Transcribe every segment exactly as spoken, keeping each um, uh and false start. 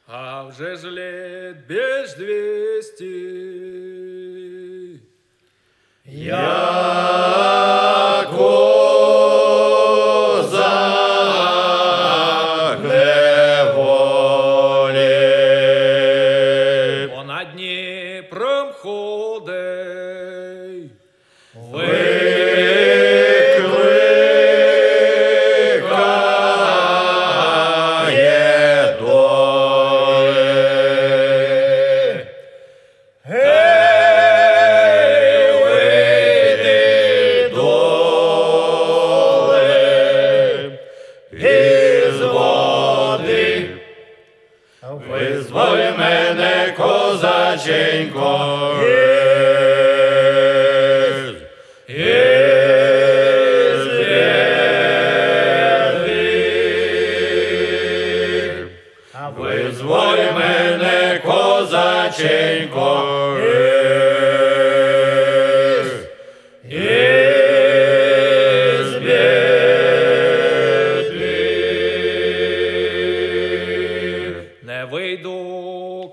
А вже ж лет більш двісті. Я козак неволі, Понад Дніпром ходить, викликає долі. Гей, вийди, доле, із води, визволь мене, козаченько, із, із біди. Визволь мене, козаченько, із, із біди. не вийду,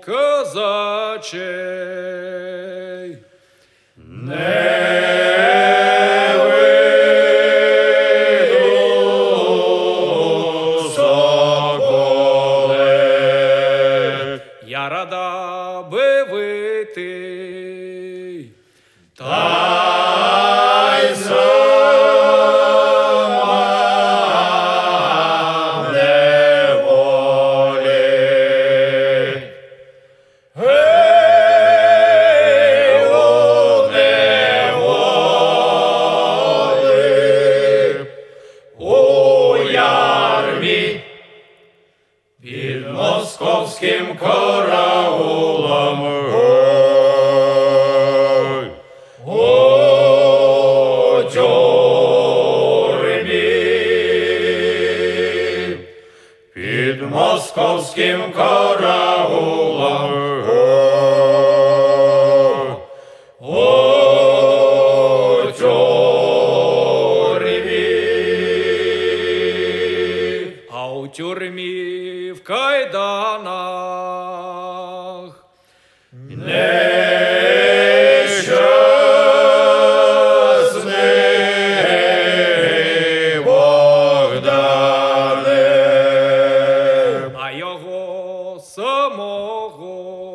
козачей. Не вийду, соколе, Я рада би вийти, та й сама в неволі. Гей, у неволі, у ярмі, під московським караулом, ой, у тюрмі, під московським караулом, ой, у тюрмі. а у тюрмі в кайданах. Нещасний Богдане, А його самого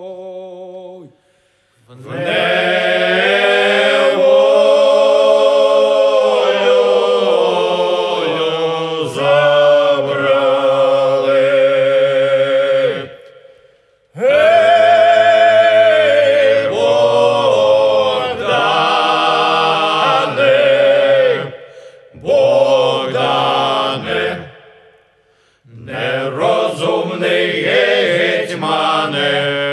в в неволю забрали. Гей, Богдане, Богдане, нерозумний гетьмане,